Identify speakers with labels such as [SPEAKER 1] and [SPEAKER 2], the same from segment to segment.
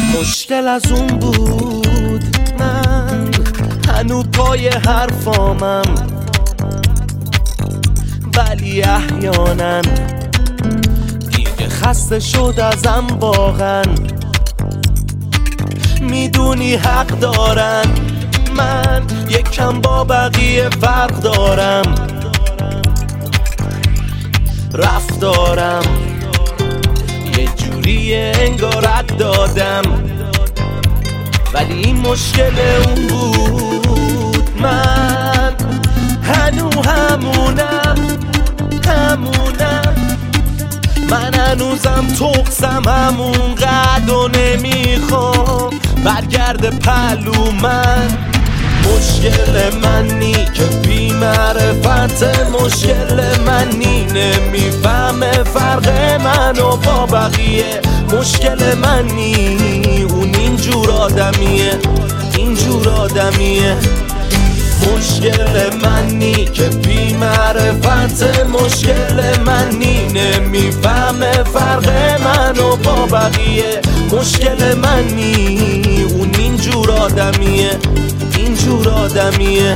[SPEAKER 1] مشکل از اون بود من هنو پای حرفامم، ولی احیانا دیگه خسته شد ازم واقعا. میدونی حق دارن، من یکم با بقیه فرق دارم، رفتارم یه جوریه انگارک دادم، ولی این مشکل اون بود. من هنو همونم، من هنوزم تقصم همون قد و نمیخوام برگرد پلو. من مشکل منی که بی معرفت، مشکل منی نمیفهمه فرق منو با بقیه، مشکل منی اون اینجور آدمیه، اینجور آدمیه. مشکل منی که بی معرفت، مشکل منی نمیفهمه فرق منو با بقیه، مشکل منی اون اینجور آدمیه، اینجور آدمیه.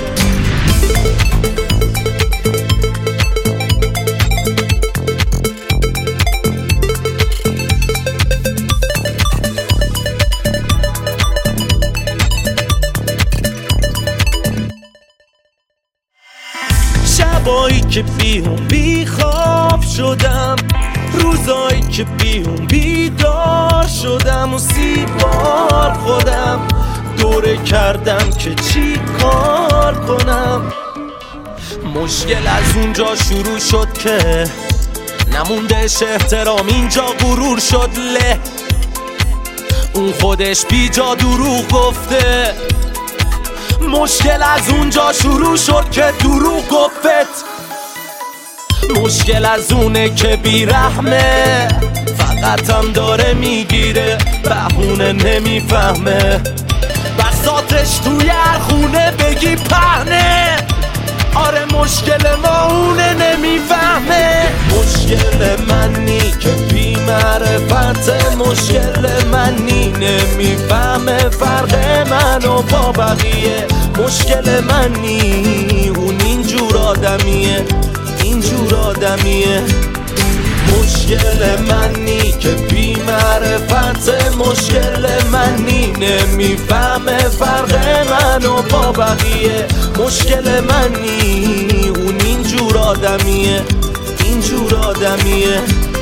[SPEAKER 1] شبایی که بی خواب شدم، روزایی که بیدار شدم و 30 بار خودم دوره کردم که چی کار کنم. مشکل از اونجا شروع شد که نموندش احترام، اینجا غرور شد له، اون خودش بی جا دروغ گفته. مشکل از اونجا شروع شد که دروغ گفت. مشکل از اونه که بیرحمه، فقط هم داره میگیره، بهونه نمیفهمه، بساطش توی هر خونه بگی پهنه. آره مشکل ما اونه نمیفهمه. مشکل منی که بی معرفت، مشکل منی نمیفهمه فرق منو با بقیه، مشکل منی اون اینجور آدمیه، اینجور آدمیه. مشکل منی که بی معرفت، مشکل منی نمیفهمه فرق منو با بقیه، مشکل منی اون اینجور آدمیه، اینجور آدمیه.